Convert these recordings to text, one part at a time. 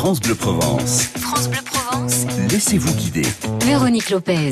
France Bleu Provence. France Bleu Provence. Laissez-vous guider. Véronique Lopez.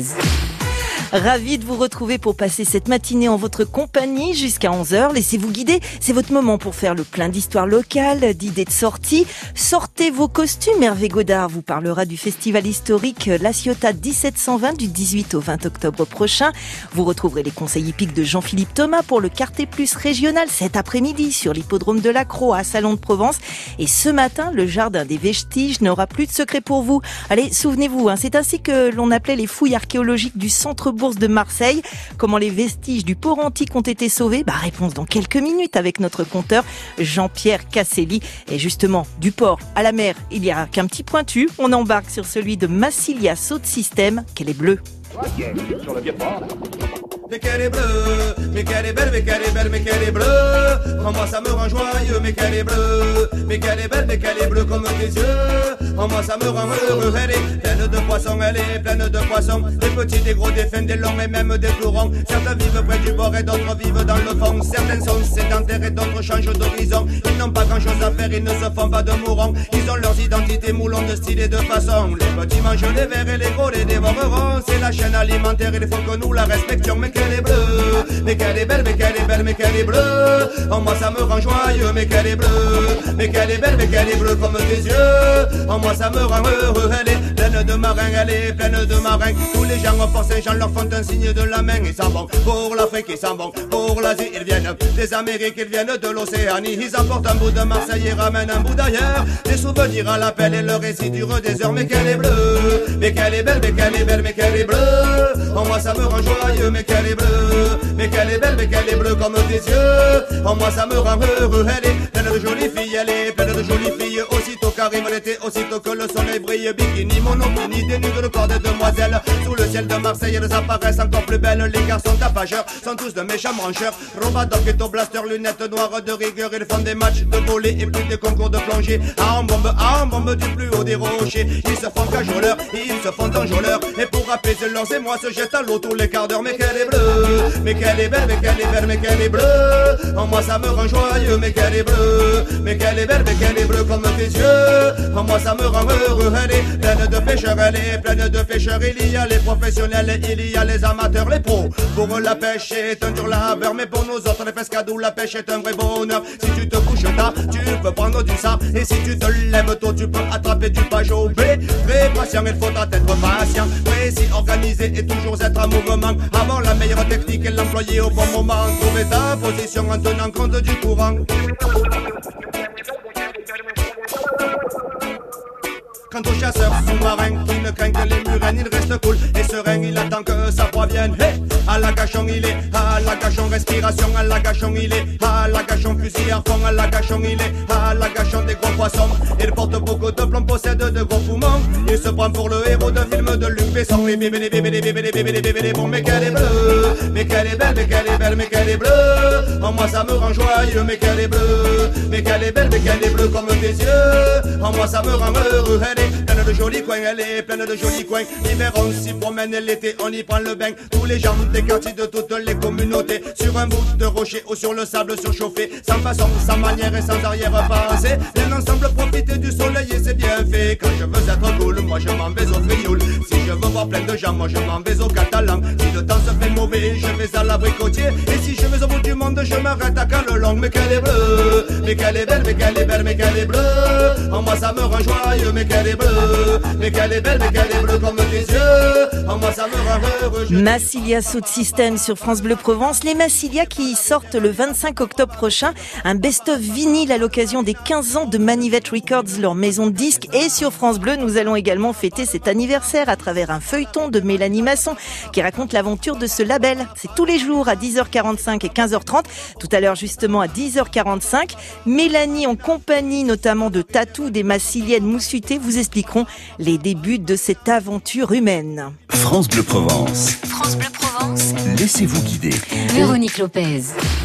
Ravi de vous retrouver pour passer cette matinée en votre compagnie jusqu'à 11h. Laissez-vous guider, c'est votre moment pour faire le plein d'histoires locales, d'idées de sortie. Sortez vos costumes, Hervé Godard vous parlera du festival historique La Ciotat 1720 du 18 au 20 octobre prochain. Vous retrouverez les conseils hippiques de Jean-Philippe Thomas pour le Quartet Plus régional cet après-midi sur l'hippodrome de la Croix à Salon de Provence. Et ce matin, le jardin des Vestiges n'aura plus de secret pour vous. Allez, souvenez-vous, c'est ainsi que l'on appelait les fouilles archéologiques du centre-bourse de Marseille. Comment les vestiges du port antique ont été sauvés ? Réponse dans quelques minutes avec notre conteur Jean-Pierre Casselli. Et justement, du port à la mer, il n'y a qu'un petit pointu. On embarque sur celui de Massilia Saut System, qu'elle est bleue. Sur le vieux port. Mais qu'elle est bleue, mais qu'elle est belle, mais qu'elle est belle, mais qu'elle est bleue. En moi ça me rend joyeux, mais qu'elle est bleue. Mais qu'elle est belle, mais qu'elle est bleue comme tes yeux. En moi ça me rend heureux, elle est pleine de poissons, elle est pleine de poissons. Des petits, des gros, des fins, des longs et même des plus ronds. Certains vivent près du bord et d'autres vivent dans le fond. Certains sont sédentaires et d'autres changent d'horizon. Ils n'ont pas grand chose à faire, ils ne se font pas de mourants. Ils ont leurs identités moulons de style et de façon. Les petits mangent les vers et les gros les dévoreront. C'est la chaîne alimentaire, il faut que nous la respections. Mais qu'elle est bleue, mais qu'elle est belle, mais qu'elle est belle, mais qu'elle est bleue. En moi ça me rend joyeux, mais qu'elle est bleue. Mais qu'elle est belle, mais qu'elle est bleue comme tes yeux. En moi ça me rend heureux, elle est pleine de marins, elle est pleine de marins. Tous les gens au Port Saint-Jean leur font un signe de la main. Ils s'en vont pour l'Afrique, ils s'en vont pour l'Asie. Ils viennent des Amériques, ils viennent de l'Océanie. Ils apportent un bout de Marseille et ramènent un bout d'ailleurs. Des souvenirs à l'appel et le récit dure des heures. Mais qu'elle est bleue, mais qu'elle est belle, mais qu'elle est belle, mais qu'elle est bleue. En moi ça me rend joyeux, mais qu'elle est bleue. Mais qu'elle est belle, mais qu'elle est bleue comme tes yeux. En moi ça me rend heureux, elle est pleine de jolies filles, elle est pleine de jolies filles. Aussitôt qu'arrive l'été, aussitôt que le soleil brille, bikini, monokini, des nudes de corps des demoiselles. Sous le ciel de Marseille, elles apparaissent encore plus belles. Les garçons tapageurs sont tous de méchants brancheurs. Robadoc et blaster, lunettes noires de rigueur. Ils font des matchs de volley et plus des concours de plongée. À en bombe du plus haut des rochers. Ils se font cajoleurs, ils se font enjôleurs. Et pour apaiser leurs émois, se jettent à l'eau tous les quarts d'heure. Mais qu'elle est bleue, mais qu'elle est belle, mais qu'elle est belle, mais qu'elle est bleue. En moi ça me rend joyeux, mais qu'elle est bleue. Mais qu'elle est belle, mais qu'elle est bleue comme tes yeux. En moi ça me rend heureux, elle est pleine de pêcheurs, elle est pleine de pêcheurs. Il y a les professionnels, il y a les amateurs, les pros. Pour eux la pêche est un dur labeur, mais pour nous autres les pescadous, la pêche est un vrai bonheur. Si tu te couches tard, tu peux prendre du ça. Et si tu te lèves tôt, tu peux attraper du pajot. Très patient, il faudra être patient. Précis, organisé et toujours être en mouvement. Avoir la meilleure technique et l'employer au bon moment. Trouver ta position en tenant compte du courant. Quant aux chasseurs sous-marins qui ne craignent que les murènes, il reste cool et serein, il attend que ça provienne. Hey, à la gachon il est, à la gachon respiration, à la gachon il est, à la gachon fusil à fond, à la gachon il est, à la gachon des gros poissons. Il porte beaucoup de plomb, possède de gros poumons. Il se prend pour le héros de film de Luc Besson. Et bébé, bon, mais qu'elle est bleue, mais qu'elle est belle, mais qu'elle est belle, mais qu'elle est bleue. En moi ça me rend joyeux, mais qu'elle est bleue, mais qu'elle est belle, mais qu'elle est bleue comme tes yeux. En moi ça me rend heureux, elle est pleine de jolis coins, elle est pleine de jolis coins. L'hiver on s'y promène, l'été on y prend le bain. Tous les gens des quartiers de toutes les communautés, sur un bout de rocher ou sur le sable surchauffé, sans façon, sans manière et sans arrière-pensée. Bien ensemble profiter du soleil et c'est bien fait. Quand je veux être cool, moi je m'en vais au Frioul. Si je veux voir plein de gens, moi je m'en vais au Catalan. Si le temps se fait mauvais, je vais à l'abricotier. Et si je vais au bout du monde, je m'arrête à Calelong. Mais qu'elle est bleue, mais qu'elle est belle, mais qu'elle est belle, mais qu'elle est bleue. En moi ça me rend joyeux, mais qu'elle est bleue. Mais qu'elle est belle, mais qu'elle est bleue comme tes yeux. En moi ça me rend heureux. Massilia Saut System sur France Bleu Provence. Les Massilia qui sortent le 25 octobre prochain un best-of vinyle à l'occasion des 15 ans de Manivette Records, leur maison de disques. Et sur France Bleu, nous allons également fêter cet anniversaire à travers un feuilleton de Mélanie Masson qui raconte l'aventure de ce label. C'est tous les jours à 10h45 et 15h30. Tout à l'heure justement à 10h45. Mélanie en compagnie notamment de Tatou, des Massiliennes moussutées, vous expliqueront les débuts de cette aventure humaine. France Bleu Provence. France Bleu Provence. Laissez-vous guider. Véronique Lopez.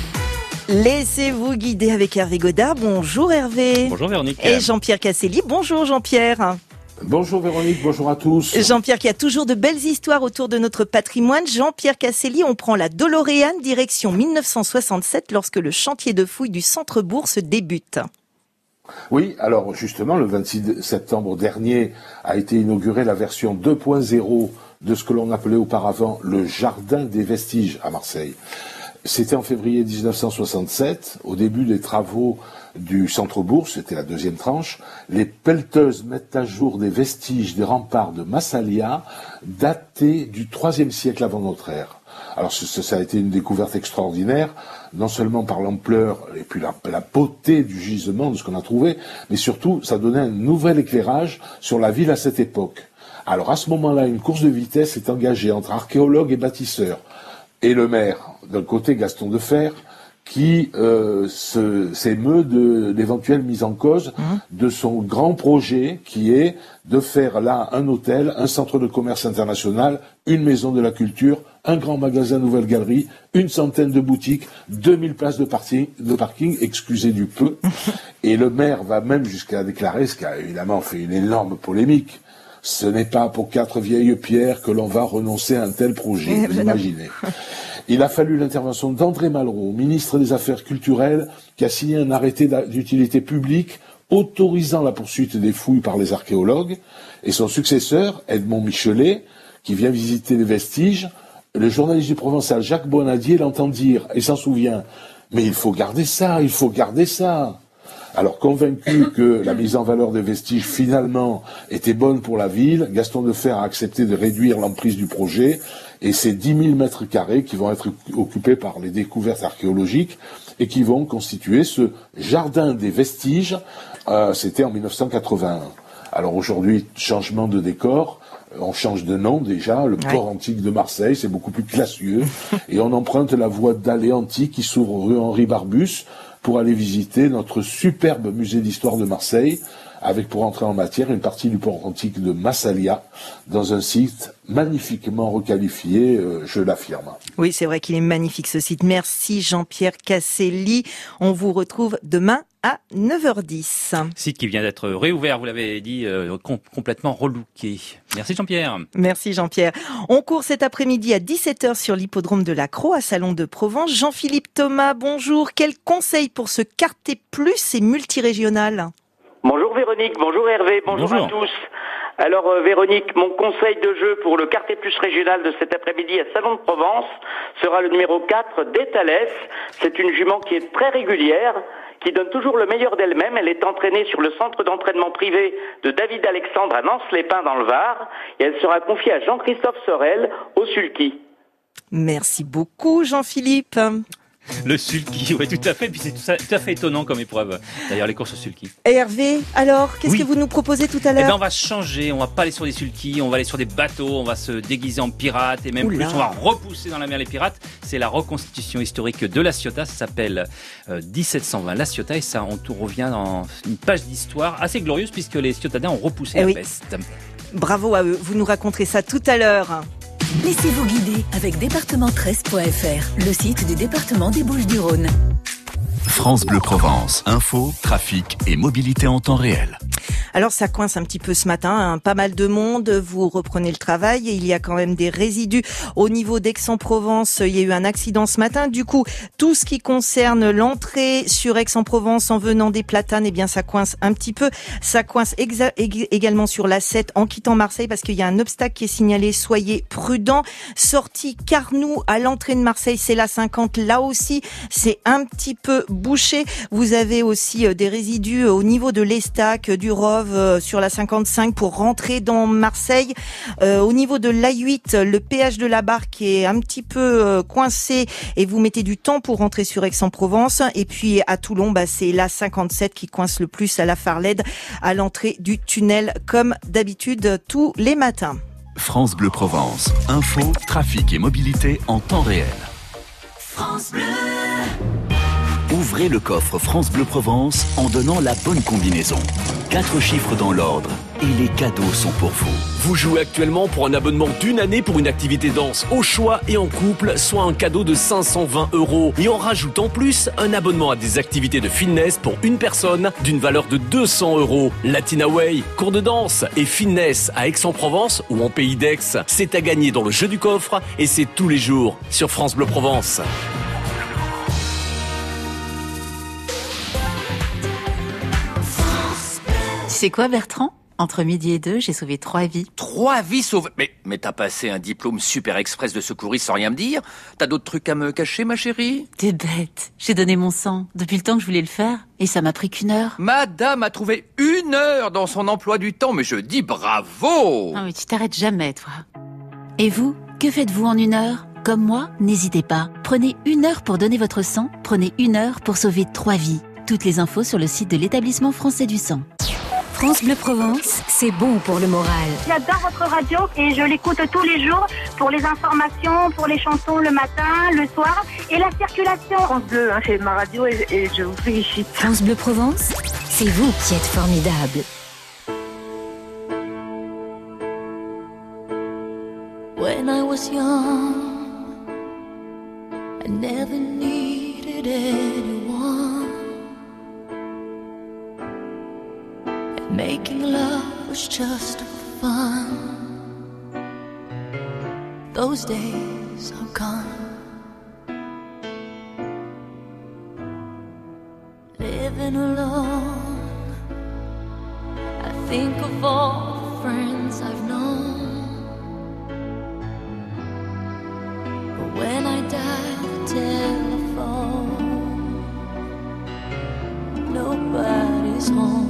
Laissez-vous guider avec Hervé Godard. Bonjour Hervé. Bonjour Véronique. Et Jean-Pierre Casselli. Bonjour Jean-Pierre. Bonjour Véronique, bonjour à tous. Jean-Pierre qui a toujours de belles histoires autour de notre patrimoine. Jean-Pierre Casselli, on prend la DeLorean direction 1967 lorsque le chantier de fouilles du Centre-Bourg se débute. Oui, alors justement, le 26 septembre dernier a été inaugurée la version 2.0 de ce que l'on appelait auparavant le Jardin des Vestiges à Marseille. C'était en février 1967, au début des travaux du centre-bourg, c'était la deuxième tranche. Les pelleteuses mettent à jour des vestiges des remparts de Massalia, datés du IIIe siècle avant notre ère. Alors ça a été une découverte extraordinaire, non seulement par l'ampleur et puis la beauté du gisement, de ce qu'on a trouvé, mais surtout ça donnait un nouvel éclairage sur la ville à cette époque. Alors à ce moment-là, une course de vitesse est engagée entre archéologues et bâtisseurs. Et le maire, d'un côté Gaston Defferre, qui s'émeut de l'éventuelle mise en cause de son grand projet qui est de faire là un hôtel, un centre de commerce international, une maison de la culture, un grand magasin nouvelle galerie, une centaine de boutiques, 2000 places de parking, excusez du peu. Et le maire va même jusqu'à déclarer, ce qui a évidemment fait une énorme polémique, ce n'est pas pour 4 vieilles pierres que l'on va renoncer à un tel projet, vous imaginez. Il a fallu l'intervention d'André Malraux, ministre des Affaires culturelles, qui a signé un arrêté d'utilité publique autorisant la poursuite des fouilles par les archéologues, et son successeur, Edmond Michelet, qui vient visiter les vestiges. Le journaliste du Provençal, Jacques Bonadier, l'entend dire, et s'en souvient, mais il faut garder ça, il faut garder ça. Alors, convaincu que la mise en valeur des vestiges, finalement, était bonne pour la ville, Gaston Defferre a accepté de réduire l'emprise du projet, et c'est 10 000 mètres carrés qui vont être occupés par les découvertes archéologiques, et qui vont constituer ce jardin des vestiges. C'était en 1981. Alors aujourd'hui, changement de décor, on change de nom déjà, le port antique de Marseille, c'est beaucoup plus classieux, et on emprunte la voie d'allée antique qui s'ouvre rue Henri Barbus, pour aller visiter notre superbe musée d'histoire de Marseille, avec pour entrer en matière une partie du port antique de Massalia, dans un site magnifiquement requalifié, je l'affirme. Oui, c'est vrai qu'il est magnifique ce site. Merci Jean-Pierre Casselli. On vous retrouve demain à 9h10. Site qui vient d'être réouvert, vous l'avez dit, complètement relooké. Merci Jean-Pierre. Merci Jean-Pierre. On court cet après-midi à 17h sur l'hippodrome de la Crau à Salon de Provence. Jean-Philippe Thomas, bonjour. Quel conseil pour ce quartet plus et multirégional ? Bonjour Véronique, bonjour Hervé, bonjour à tous. Alors Véronique, mon conseil de jeu pour le quartet plus régional de cet après-midi à Salon de Provence sera le numéro 4 d'Étalès. C'est une jument qui est très régulière, qui donne toujours le meilleur d'elle-même. Elle est entraînée sur le centre d'entraînement privé de David Alexandre à Nance-les-Pins dans le Var, et elle sera confiée à Jean-Christophe Sorel au sulky. Merci beaucoup Jean-Philippe. Le sulky, oui, tout à fait. Puis c'est tout à fait étonnant comme épreuve. D'ailleurs, les courses au sulky. Et Hervé, alors, qu'est-ce que vous nous proposez tout à l'heure ? Eh ben, on va changer. On va pas aller sur des sulky. On va aller sur des bateaux. On va se déguiser en pirate. Et même plus, on va repousser dans la mer les pirates. C'est la reconstitution historique de La Ciotat. Ça s'appelle 1720 La Ciotat. Et ça, on revient dans une page d'histoire assez glorieuse puisque les Ciotadins ont repoussé la peste. Bravo à eux. Vous nous raconterez ça tout à l'heure. Laissez-vous guider avec département13.fr, le site du département des Bouches-du-Rhône. France Bleu Provence. Info, trafic et mobilité en temps réel. Alors ça coince un petit peu ce matin, hein. Pas mal de monde, vous reprenez le travail et il y a quand même des résidus au niveau d'Aix-en-Provence. Il y a eu un accident ce matin, du coup tout ce qui concerne l'entrée sur Aix-en-Provence en venant des Platanes, eh bien ça coince un petit peu. Ça coince également sur l'A7 en quittant Marseille parce qu'il y a un obstacle qui est signalé, soyez prudents. Sortie Carnoux à l'entrée de Marseille, c'est la 50, là aussi c'est un petit peu bouché. Vous avez aussi des résidus au niveau de l'Estac, du Rove, sur la 55 pour rentrer dans Marseille. Au niveau de l'A8, le péage de la Barque est un petit peu coincé et vous mettez du temps pour rentrer sur Aix-en-Provence. Et puis à Toulon, c'est la 57 qui coince le plus à la Farlède, à l'entrée du tunnel, comme d'habitude tous les matins. France Bleu Provence. Info, trafic et mobilité en temps réel. France Bleu. Ouvrez le coffre France Bleu Provence en donnant la bonne combinaison. 4 chiffres dans l'ordre et les cadeaux sont pour vous. Vous jouez actuellement pour un abonnement d'1 année pour une activité danse au choix et en couple, soit un cadeau de 520 €. Et on rajoute en plus un abonnement à des activités de fitness pour une personne d'une valeur de 200 €. Latina Way, cours de danse et fitness à Aix-en-Provence ou en Pays d'Aix. C'est à gagner dans le jeu du coffre et c'est tous les jours sur France Bleu Provence. sais quoi, Bertrand ? Entre midi et 2, j'ai sauvé 3 vies. 3 vies sauvées? Mais t'as passé un diplôme super express de secouriste sans rien me dire? T'as d'autres trucs à me cacher, ma chérie? T'es bête. J'ai donné mon sang depuis le temps que je voulais le faire. Et ça m'a pris qu'1 heure. Madame a trouvé 1 heure dans son emploi du temps, mais je dis bravo! Non mais tu t'arrêtes jamais, toi. Et vous, que faites-vous en 1 heure ? Comme moi, n'hésitez pas. Prenez 1 heure pour donner votre sang. Prenez 1 heure pour sauver 3 vies. Toutes les infos sur le site de l'Établissement français du sang. France Bleu Provence, c'est bon pour le moral. J'adore votre radio et je l'écoute tous les jours pour les informations, pour les chansons le matin, le soir et la circulation. France Bleu, c'est ma radio et je vous félicite. France Bleu Provence, c'est vous qui êtes formidable. When I was young, I never needed anyone. Making love was just fun. Those days are gone. Living alone, I think of all the friends I've known. But when I dial the telephone, nobody's home.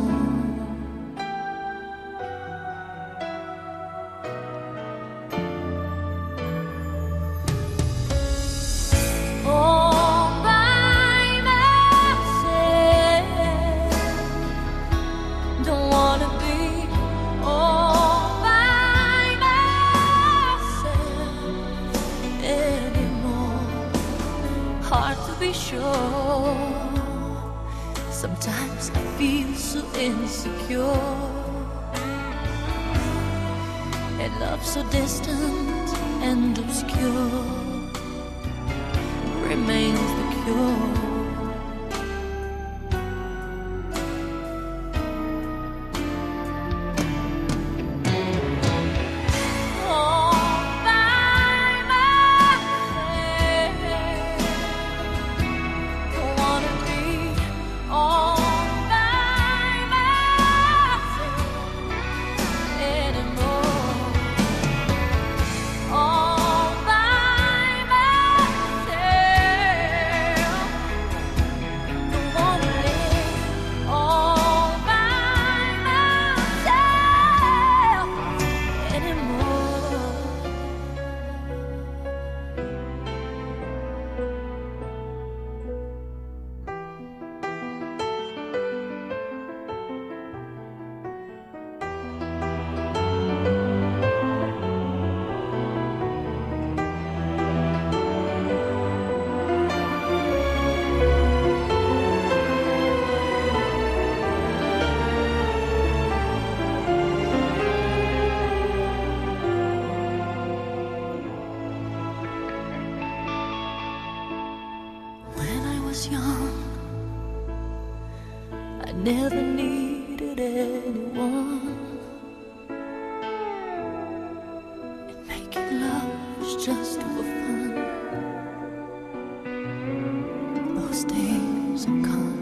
Sometimes I feel so insecure, and love so distant and obscure remains the cure. I never needed anyone, and making love was just for fun. Those days are gone.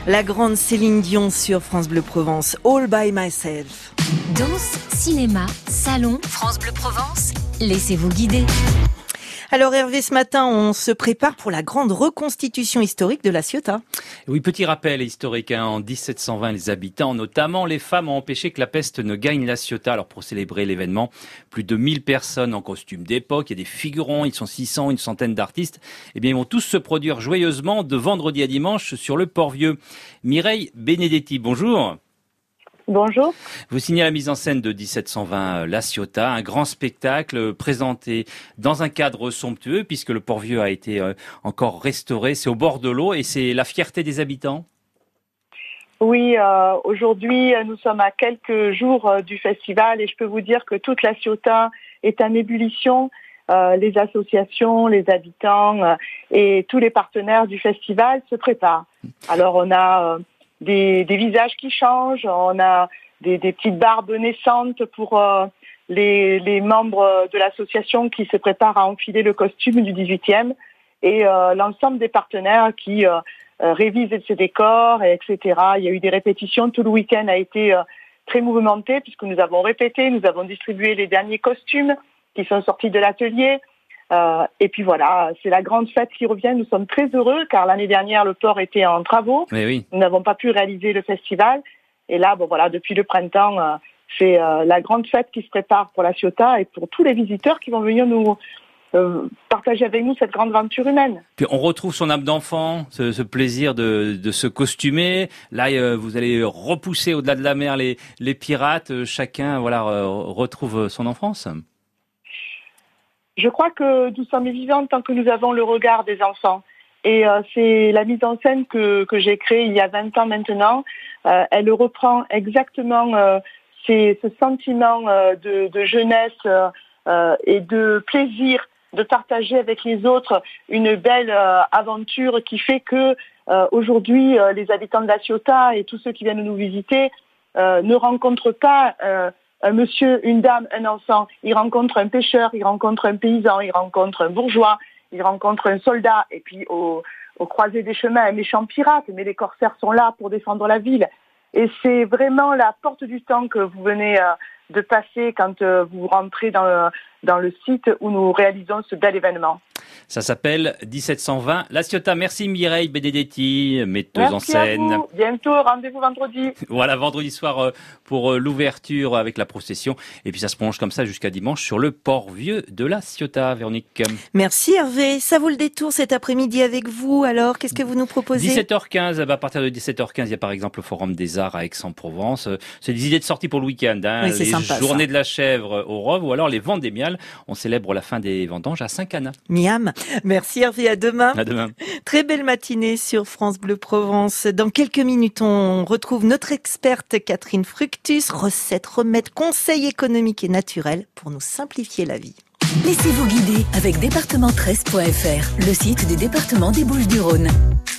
La grande Céline Dion sur France Bleu Provence, All by Myself. Danse, cinéma, salon, France Bleu Provence, laissez-vous guider. Alors Hervé, ce matin, on se prépare pour la grande reconstitution historique de La Ciotat. Oui, petit rappel historique. En 1720, les habitants, notamment les femmes, ont empêché que la peste ne gagne La Ciotat. Alors pour célébrer l'événement, plus de 1000 personnes en costume d'époque, il y a des figurants, ils sont 600, une centaine d'artistes. Eh bien, ils vont tous se produire joyeusement de vendredi à dimanche sur le Port-Vieux. Mireille Benedetti, bonjour. Bonjour. Vous signez la mise en scène de 1720 La Ciotat, un grand spectacle présenté dans un cadre somptueux puisque le Port-Vieux a été encore restauré. C'est au bord de l'eau et c'est la fierté des habitants. Oui, aujourd'hui nous sommes à quelques jours du festival et je peux vous dire que toute La Ciotat est en ébullition. Les associations, les habitants et tous les partenaires du festival se préparent. Alors on a des visages qui changent, on a des petites barbes naissantes pour les membres de l'association qui se préparent à enfiler le costume du 18e et l'ensemble des partenaires qui révisent ces décors, etc. Il y a eu des répétitions, tout le week-end a été très mouvementé puisque nous avons répété, nous avons distribué les derniers costumes qui sont sortis de l'atelier. Et puis voilà, c'est la grande fête qui revient. Nous sommes très heureux car l'année dernière, le port était en travaux. Mais oui. Nous n'avons pas pu réaliser le festival. Et là, depuis le printemps, c'est la grande fête qui se prépare pour La Ciotat et pour tous les visiteurs qui vont venir nous partager avec nous cette grande aventure humaine. Puis on retrouve son âme d'enfant, ce plaisir de se costumer. Là, vous allez repousser au-delà de la mer les pirates. Chacun retrouve son enfance. Je crois que nous sommes vivants tant que nous avons le regard des enfants. Et c'est la mise en scène que j'ai créée il y a 20 ans maintenant. Elle reprend exactement ce sentiment de jeunesse et de plaisir de partager avec les autres une belle aventure qui fait que aujourd'hui les habitants de La Ciotat et tous ceux qui viennent nous visiter ne rencontrent pas un monsieur, une dame, un enfant. Ils rencontrent un pêcheur, ils rencontrent un paysan, ils rencontrent un bourgeois, ils rencontrent un soldat. Et puis au croisé des chemins, un méchant pirate. Mais les corsaires sont là pour défendre la ville. Et c'est vraiment la porte du temps que vous venez de passer quand vous rentrez dans le site où nous réalisons ce bel événement. Ça s'appelle 1720 La Ciotat. Merci Mireille Benedetti, metteuse en scène. Merci à vous. Bientôt, rendez-vous vendredi. Voilà, vendredi soir pour l'ouverture avec la procession. Et puis ça se prolonge comme ça jusqu'à dimanche sur le Port-Vieux de La Ciotat, Véronique. Merci Hervé. Ça vaut le détour cet après-midi avec vous. Alors, qu'est-ce que vous nous proposez ? 17h15, à partir de 17h15, il y a par exemple le Forum des Arts à Aix-en-Provence. C'est des idées de sortie pour le week-end. Oui, c'est les sympa, journées ça. de la chèvre au Rove ou alors les ventes des miels. On célèbre la fin des vendanges à Saint-Cana. Miam. Merci Hervé, à demain. À demain. Très belle matinée sur France Bleu Provence. Dans quelques minutes, on retrouve notre experte Catherine Fructus, recettes, remèdes, conseils économiques et naturels pour nous simplifier la vie. Laissez-vous guider avec département13.fr, le site du département des Bouches-du-Rhône.